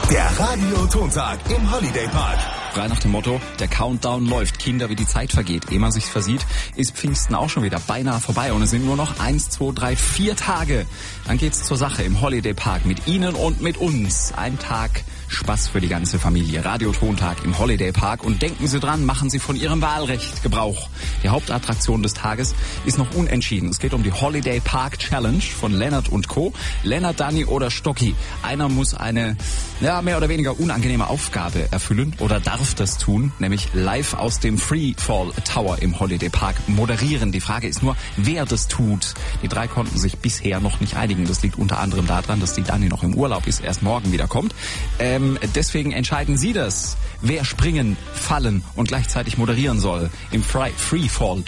Der Radio-Tontag im Holiday Park. Frei nach dem Motto, der Countdown läuft. Kinder, wie die Zeit vergeht. Ehe man sich's versieht, ist Pfingsten auch schon wieder beinahe vorbei. Und es sind nur noch 1, 2, 3, 4 Tage. Dann geht's zur Sache im Holiday Park mit Ihnen und mit uns. Ein Tag Spaß für die ganze Familie. Radio-Tontag im Holiday Park. Und denken Sie dran, machen Sie von Ihrem Wahlrecht Gebrauch. Die Hauptattraktion des Tages ist noch unentschieden. Es geht um die Holiday Park Challenge von Lennart und Co. Lennart, Dani oder Stocki. Einer muss eine mehr oder weniger unangenehme Aufgabe erfüllen oder darf das tun, nämlich live aus dem Freefall Tower im Holiday Park moderieren. Die Frage ist nur, wer das tut. Die 3 konnten sich bisher noch nicht einigen. Das liegt unter anderem daran, dass die Dani noch im Urlaub ist, erst morgen wieder kommt. Deswegen entscheiden Sie das, wer springen, fallen und gleichzeitig moderieren soll. Im Freefall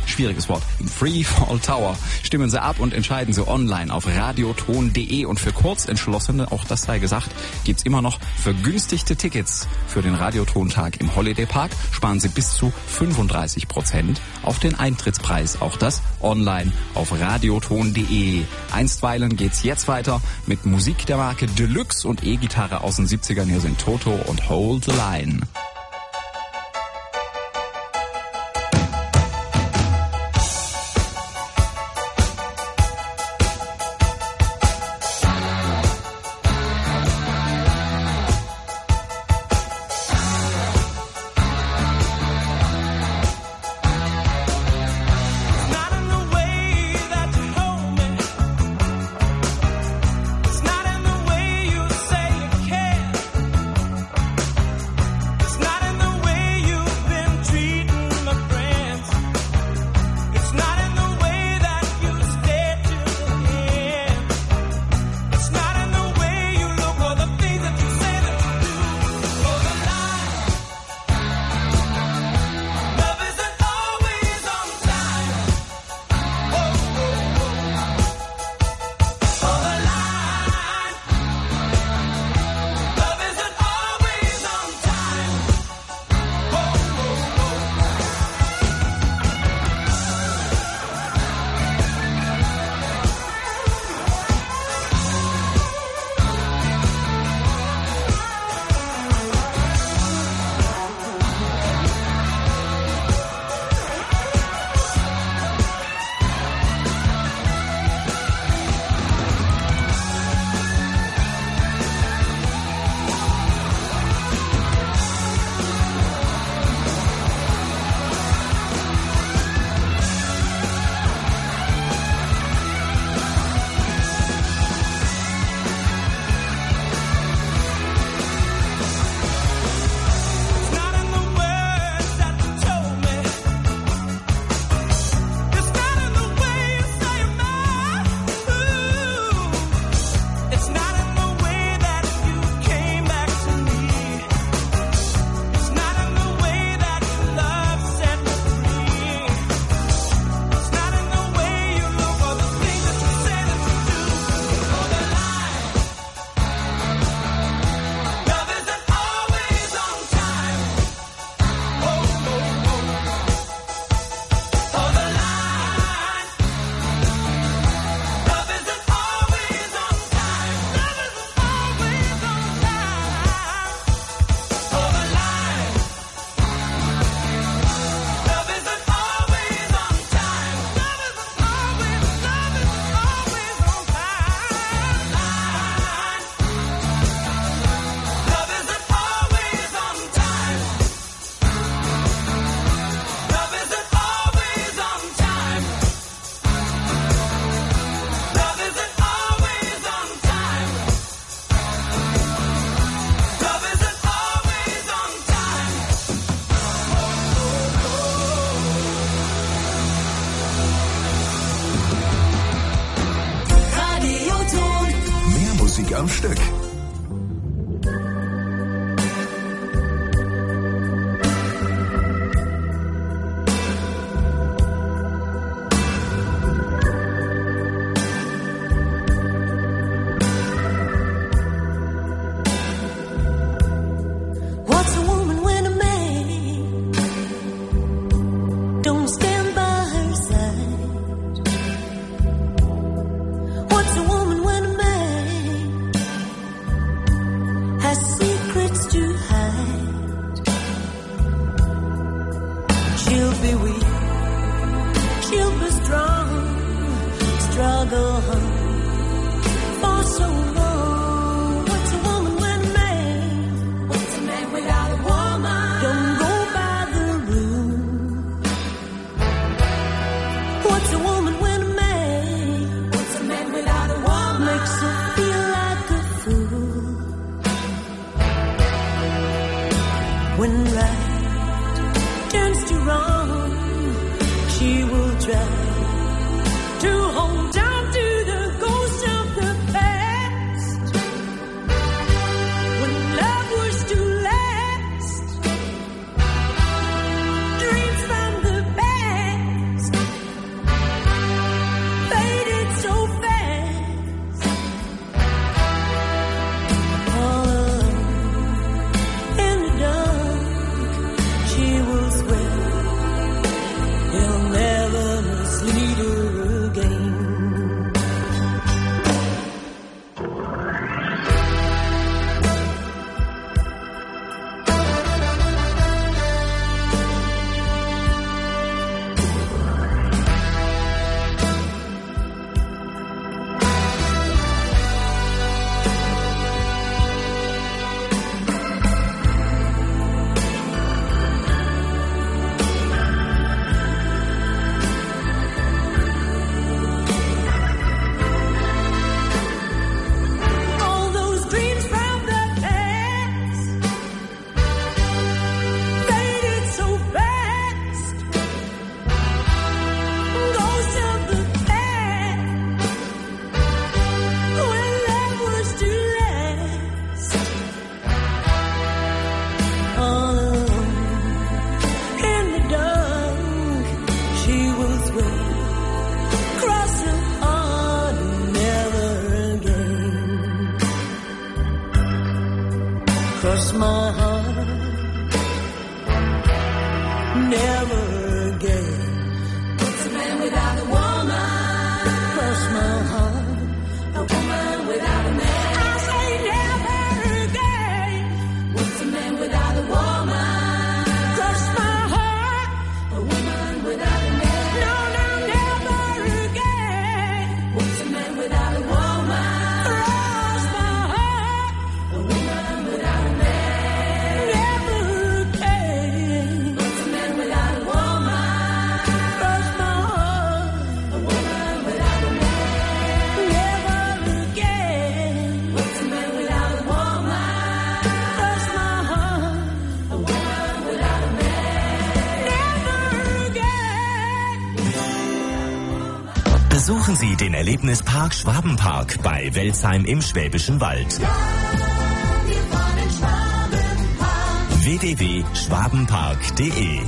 Tower stimmen Sie ab und entscheiden Sie online auf radioton.de. Und für Kurzentschlossene, auch das sei gesagt, gibt's immer noch vergünstigte Tickets für den Radiotontag im Holiday Park. Sparen Sie bis zu 35% auf den Eintrittspreis. Auch das online auf radioton.de. Einstweilen geht's jetzt weiter mit Musik der Marke Deluxe und E-Gitarre aus den 70ern. Hier sind Toto und Hold the Line. It's When right turns to wrong, she will try to hold on to the ghost of the past. When love was to last, dreams from the past faded so fast. All alone in the dark, she will swear he'll never mislead her again. All those dreams from the past faded so fast. Ghosts of the past when love was to last. All alone in the dark, she will swear, cross her heart and never again. Cross my heart, never again. What's a man without a woman? Cross my heart, a woman without a man. I say never again. What's a man without a woman? Cross my heart, a woman without a man. No, no, never again. What's a man without a woman? Cross my heart, a woman without a man. Never again. What's a man without a woman? Cross my heart, a woman without a man. Never again. What's a man without a woman? Cross my heart, a woman without a man. Never again. Besuchen Sie den Erlebnispark Schwabenpark bei Welzheim im Schwäbischen Wald. www.schwabenpark.de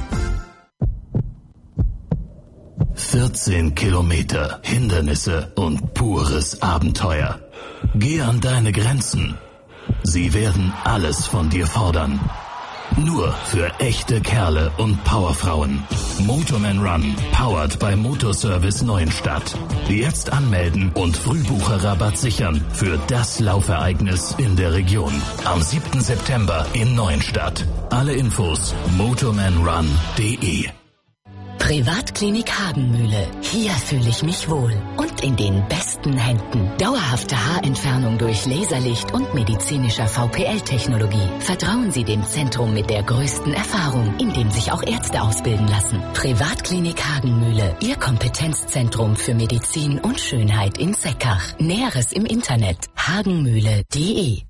14 Kilometer Hindernisse und pures Abenteuer. Geh an deine Grenzen. Sie werden alles von dir fordern. Nur für echte Kerle und Powerfrauen. Motorman Run, powered by Motorservice Neuenstadt. Jetzt anmelden und Frühbucherrabatt sichern für das Laufereignis in der Region. Am 7. September in Neuenstadt. Alle Infos motormanrun.de. Privatklinik Hagenmühle. Hier fühle ich mich wohl. Und in den besten Händen. Dauerhafte Haarentfernung durch Laserlicht und medizinischer VPL-Technologie. Vertrauen Sie dem Zentrum mit der größten Erfahrung, in dem sich auch Ärzte ausbilden lassen. Privatklinik Hagenmühle. Ihr Kompetenzzentrum für Medizin und Schönheit in Seckach. Näheres im Internet. hagenmühle.de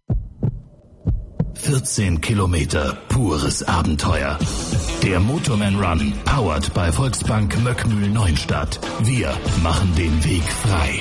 14 Kilometer pures Abenteuer. Der Motorman Run, powered by Volksbank Möckmühl Neuenstadt. Wir machen den Weg frei.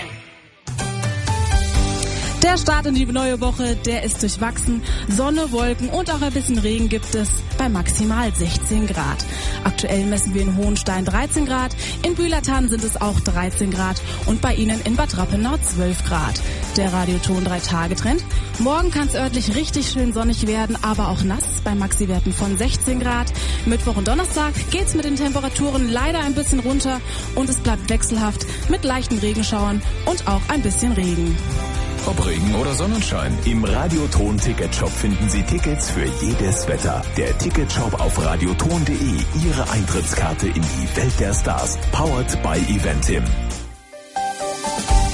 Der Start in die neue Woche, der ist durchwachsen. Sonne, Wolken und auch ein bisschen Regen gibt es bei maximal 16 Grad. Aktuell messen wir in Hohenstein 13 Grad, in Bühlertann sind es auch 13 Grad und bei Ihnen in Bad Rappenau 12 Grad. Der Radioton 3-Tage-Trend. Morgen kann es örtlich richtig schön sonnig werden, aber auch nass bei Maxi-Werten von 16 Grad. Mittwoch und Donnerstag geht's mit den Temperaturen leider ein bisschen runter und es bleibt wechselhaft mit leichten Regenschauern und auch ein bisschen Regen. Ob Regen oder Sonnenschein, im Radioton-Ticketshop finden Sie Tickets für jedes Wetter. Der Ticketshop auf radioton.de, Ihre Eintrittskarte in die Welt der Stars. Powered by Eventim.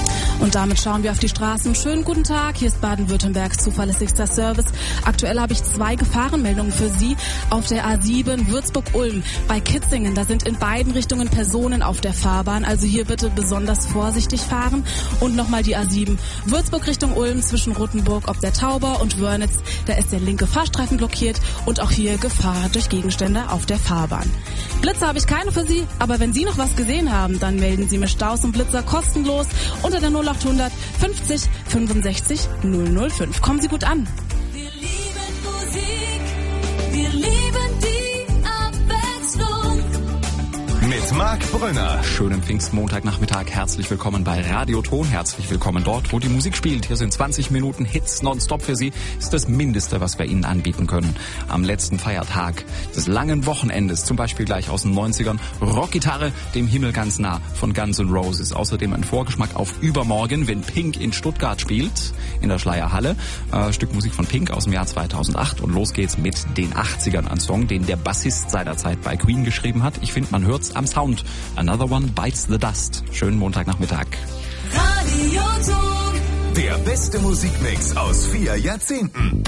Und damit schauen wir auf die Straßen. Schönen guten Tag, hier ist Baden-Württembergs zuverlässigster Service. Aktuell habe ich 2 Gefahrenmeldungen für Sie auf der A7 Würzburg-Ulm. Bei Kitzingen, da sind in beiden Richtungen Personen auf der Fahrbahn, also hier bitte besonders vorsichtig fahren. Und nochmal die A7 Würzburg Richtung Ulm zwischen Rothenburg ob der Tauber und Wörnitz, da ist der linke Fahrstreifen blockiert und auch hier Gefahr durch Gegenstände auf der Fahrbahn. Blitzer habe ich keine für Sie, aber wenn Sie noch was gesehen haben, dann melden Sie mir Staus und Blitzer kostenlos unter der 0800 50 65 005. Kommen Sie gut an. Wir lieben Musik, wir lieben die Abwechslung. Mit Marc Brünner. Schönen Pfingstmontagnachmittag. Herzlich willkommen bei Radio Ton. Herzlich willkommen dort, wo die Musik spielt. Hier sind 20 Minuten Hits nonstop für Sie. Das ist das Mindeste, was wir Ihnen anbieten können. Am letzten Feiertag des langen Wochenendes, zum Beispiel gleich aus den 90ern, Rockgitarre, dem Himmel ganz nah von Guns N' Roses. Außerdem ein Vorgeschmack auf übermorgen, wenn Pink in Stuttgart spielt, in der Schleierhalle. Stück Musik von Pink aus dem Jahr 2008. Und los geht's mit den 80ern. Ein Song, den der Bassist seinerzeit bei Queen geschrieben hat. Ich finde, man hört's am Sound. Another One Bites the Dust. Schönen Montagnachmittag. Radio Ton. Der beste Musikmix aus 4 Jahrzehnten.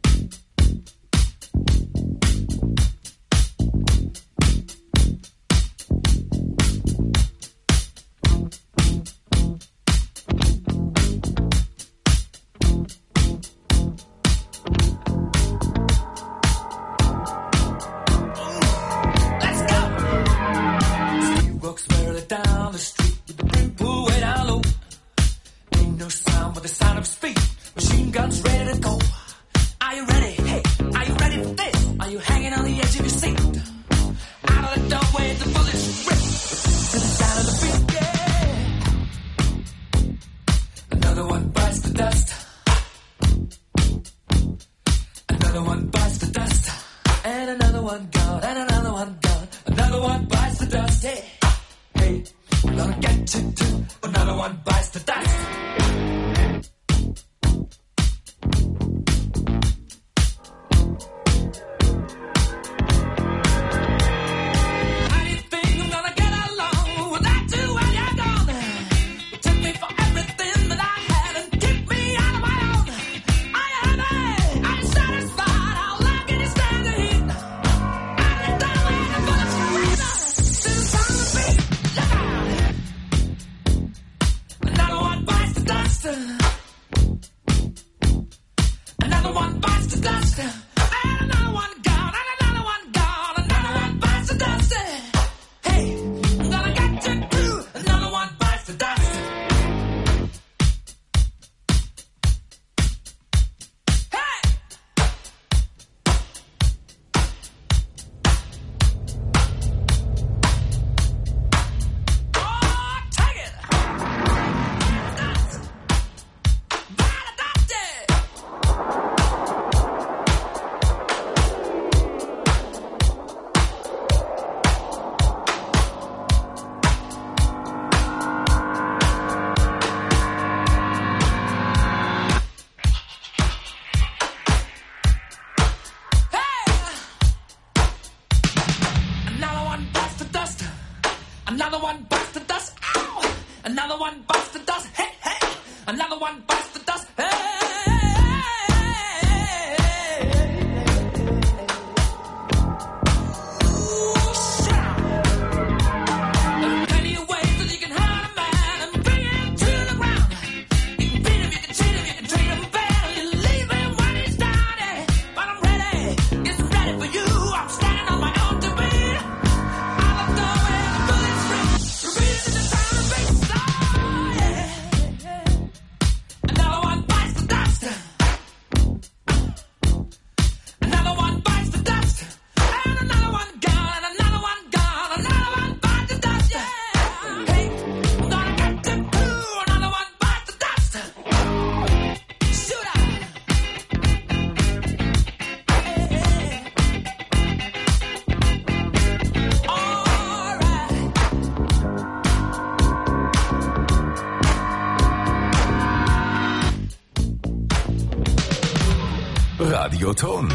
Radio Ton.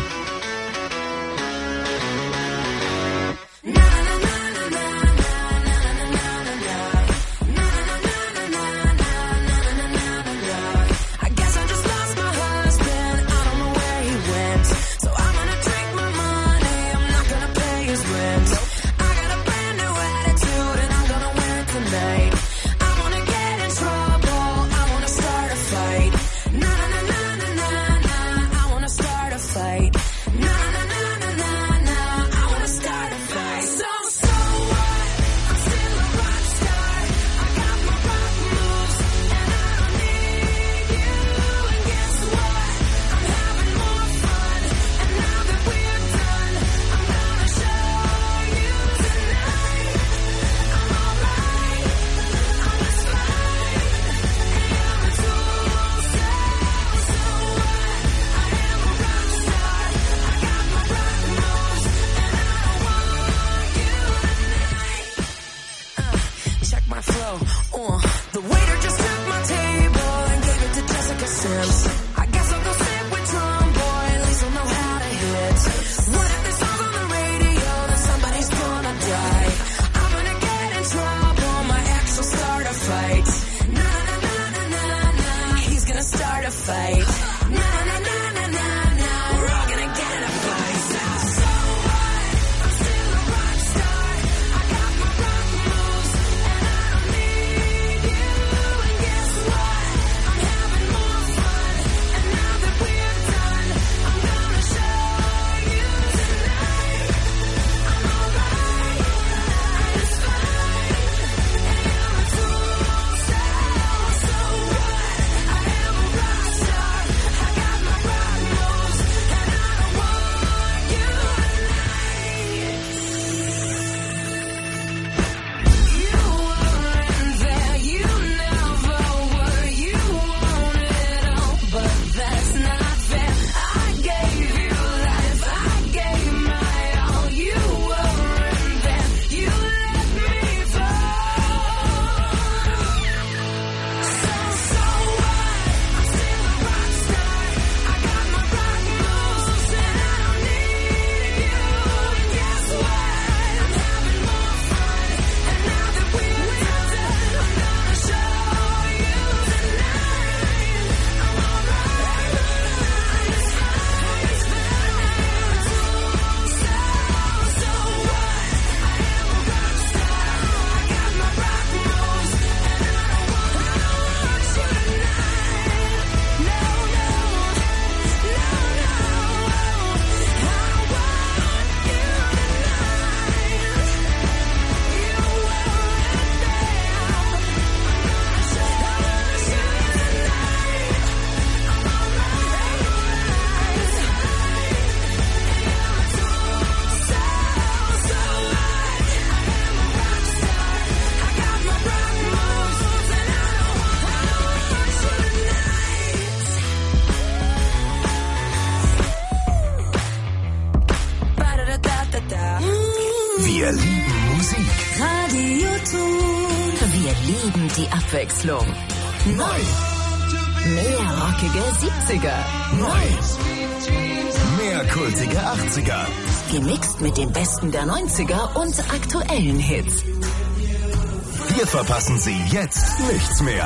Wir lieben Musik. Radio Ton. Wir lieben die Abwechslung. Neu. Mehr rockige 70er. Neu. Mehr kultige 80er. Gemixt mit dem Besten der 90er und aktuellen Hits. Wir verpassen Sie jetzt nichts mehr.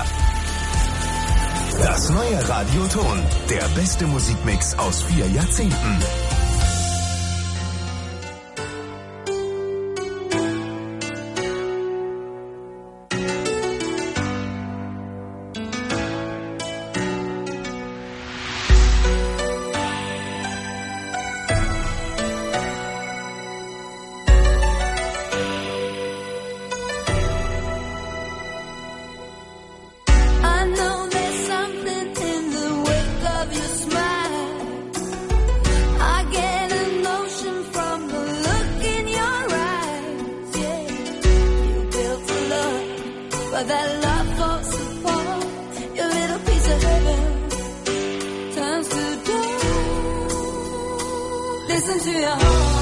Das neue Radio Ton. Der beste Musikmix aus 4 Jahrzehnten. Listen to your heart.